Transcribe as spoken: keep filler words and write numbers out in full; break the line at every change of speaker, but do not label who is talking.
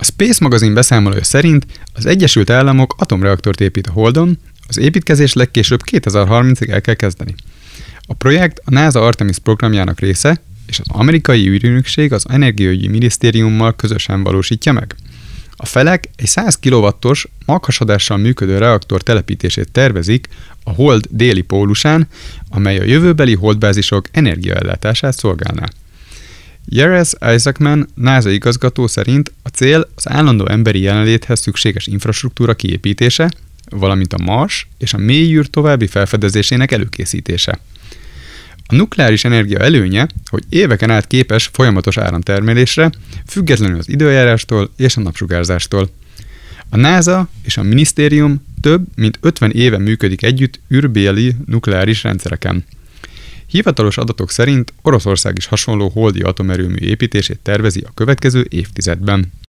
Space magazin beszámolója szerint az Egyesült Államok atomreaktort épít a Holdon, az építkezés legkésőbb kétezer-harmincig el kell kezdeni. A projekt a NASA Artemis programjának része, és az amerikai űrügynökség az Energiaügyi Minisztériummal közösen valósítja meg. A felek egy száz kilowattos, maghasadással működő reaktor telepítését tervezik a Hold déli pólusán, amely a jövőbeli holdbázisok energiaellátását szolgálná. Jerez Isaacman, NASA igazgató szerint a cél az állandó emberi jelenléthez szükséges infrastruktúra kiépítése, valamint a Mars és a mélyűr további felfedezésének előkészítése. A nukleáris energia előnye, hogy éveken át képes folyamatos áramtermelésre, függetlenül az időjárástól és a napsugárzástól. A NASA és a minisztérium több mint ötven éve működik együtt űrbéli nukleáris rendszereken. Hivatalos adatok szerint Oroszország is hasonló holdi atomerőmű építését tervezi a következő évtizedben.